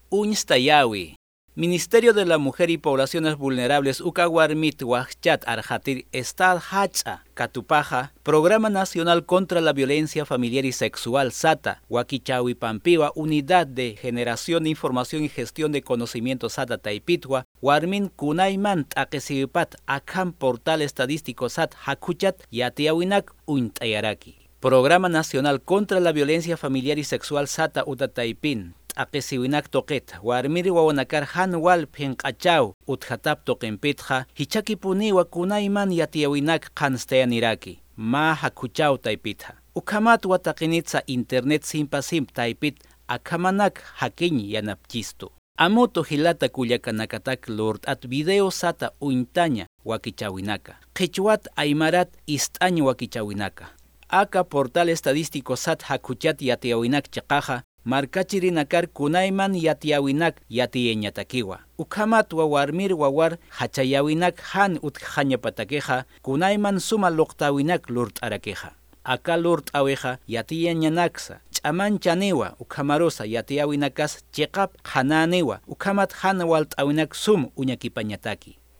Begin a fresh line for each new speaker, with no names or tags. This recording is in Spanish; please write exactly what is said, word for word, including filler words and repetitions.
Uñstayawi. Ministerio de la Mujer y Poblaciones Vulnerables Ukawarmit Wahchat Arjatir Estad Hacha Katupaja, Programa Nacional contra la Violencia Familiar y Sexual SATA, Wakichawi Pampiwa, Unidad de Generación, Información y Gestión de Conocimiento SATA Taipitwa, Warmin Kunaiman Takesipat Akam Portal Estadístico SAT Hakuchat Yatiawinak Uintayaraki. Programa Nacional contra la Violencia Familiar y Sexual SATA Utataipin. Akesiwinak toket, warmiri wawanakar hanwal penkachaw, uthatap tokenpitja, hichakipuniwa kunaiman yatiawinak kansteaniraki, ma hakuchaw taipitja. Ukamat watakinitsa internet simpa simp taipit, akamanak hakin yanapchistu. Amoto hilata kuyakanakatak lord at video sata uintaña wakichawinaka. Quechuat aymarat istañ wakichawinaka. Aka portal estadístico sat hakuchat yatiawinak chaqaja, markachirinakar kunayman yatiawinak yatieñatakiwa. Ukamat wawarmir wawar hachayawinak han utjañapatakeja, kunayman suma loktawinak lurtarakeja. Aka lurtaweja yatieñanaksa, chamanchanewa ukamarosa yatiawinakas cheqap hananewa, ukamat han waltawinak sum uñakipañataki.